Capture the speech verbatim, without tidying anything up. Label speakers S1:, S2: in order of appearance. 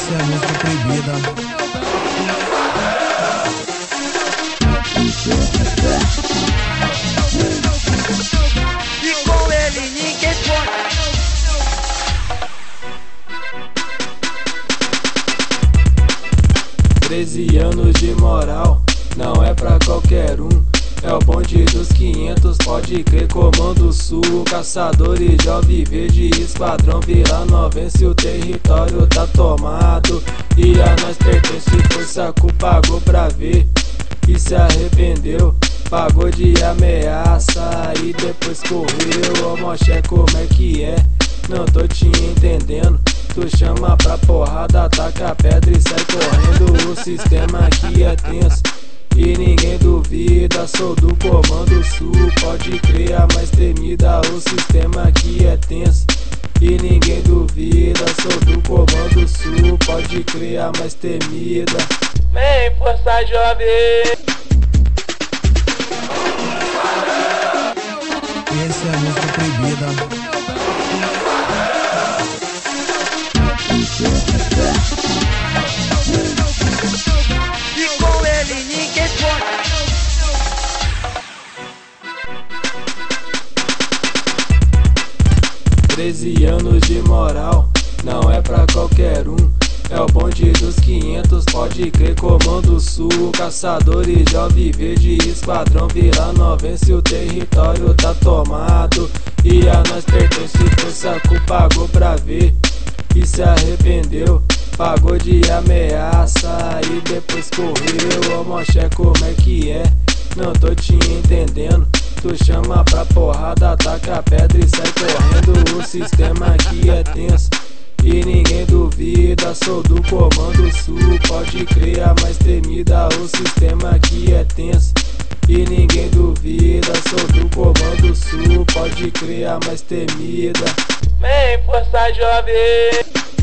S1: Essa é a música proibida.
S2: E com ele ninguém pode.
S3: Treze anos de moral, não é pra qualquer um. É o bonde dos quinhentos, pode crer, Comando Sul. Caçadores, Jovem Verde, Esquadrão Vila Nova, vence o território tá tomado. E a nós pertence, força cu pagou pra ver e se arrependeu. Pagou de ameaça e depois correu. Ô moché, como é que é? Não tô te entendendo. Tu chama pra porrada, taca a pedra e sai correndo. O sistema aqui é tenso e ninguém duvida, sou do Comando Sul, pode crer, a mais temida. O sistema aqui é tenso e ninguém duvida, sou do Comando Sul, pode crer, a mais temida.
S2: Vem, força jovem.
S1: Essa é a música proibida.
S2: E com ele ninguém pode.
S3: Treze anos de moral, não é pra qualquer um. É o bonde dos quinhentos, pode crer, Comando Sul. Caçadores, Jovem Verde, Esquadrão Vila Nova, vence o território tá tomado. E a nós pertence, força cu pagou pra ver e se arrependeu. Pagou de ameaça e depois correu. Ô moché, como é que é? Não tô te entendendo. Tu chama pra porrada, taca a pedra e sai correndo. O sistema aqui é tenso e ninguém duvida, sou do Comando Sul, pode crer, a mais temida. O sistema aqui é tenso e ninguém duvida, sou do Comando Sul, pode crer, a mais temida.
S2: Vem, força jovem.